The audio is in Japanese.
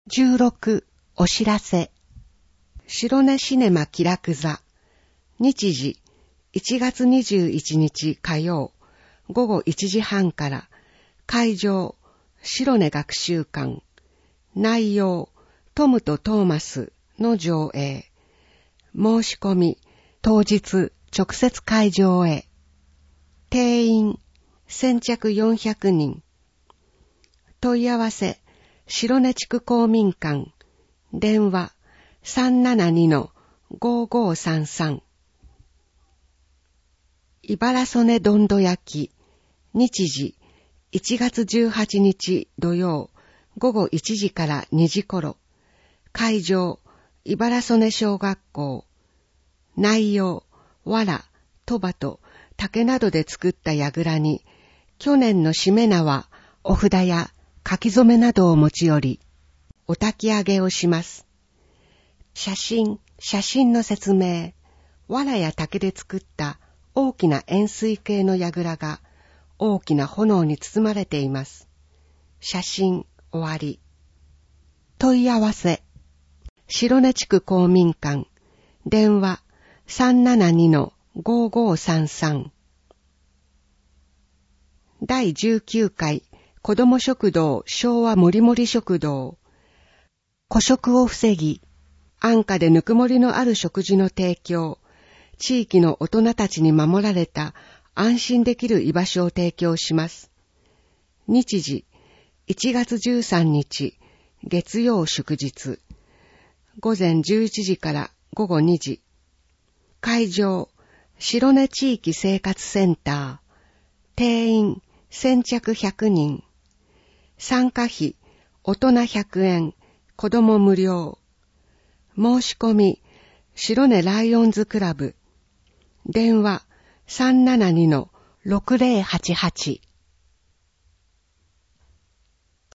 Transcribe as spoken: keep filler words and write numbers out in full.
じゅうろくお知らせ。白根シネマ気楽座。日時いちがつにじゅういちにち火曜ごごいちじはんから。会場白根学習館。内容トムとトーマスの上映。申し込み当日直接会場へ。定員先着よんひゃくにん。問い合わせ白根地区公民館。電話 さんななにのごごさんさん。茨曽根どんど焼き。日時いちがつじゅうはちにち土曜ごごいちじからにじ頃。会場茨曽根小学校。内容藁、鳥羽と竹などで作った櫓に去年のしめ縄、お札や書き初めなどを持ち寄りお焚き上げをします。写真、写真の説明。藁や竹で作った大きな円錐形の櫓が大きな炎に包まれています。写真終わり。問い合わせ白根地区公民館。電話 さんななにのごごさんさん。だいじゅうきゅうかい子ども食堂昭和もりもり食堂。孤食を防ぎ、安価でぬくもりのある食事の提供、地域の大人たちに守られた安心できる居場所を提供します。日時いちがつじゅうさんにち月曜祝日。午前じゅういちじからごごにじ。会場白根地域生活センター。定員先着ひゃくにん。参加費大人ひゃくえん、子ども無料。申し込み白根ライオンズクラブ。電話 さんななにのろくぜろはちはち。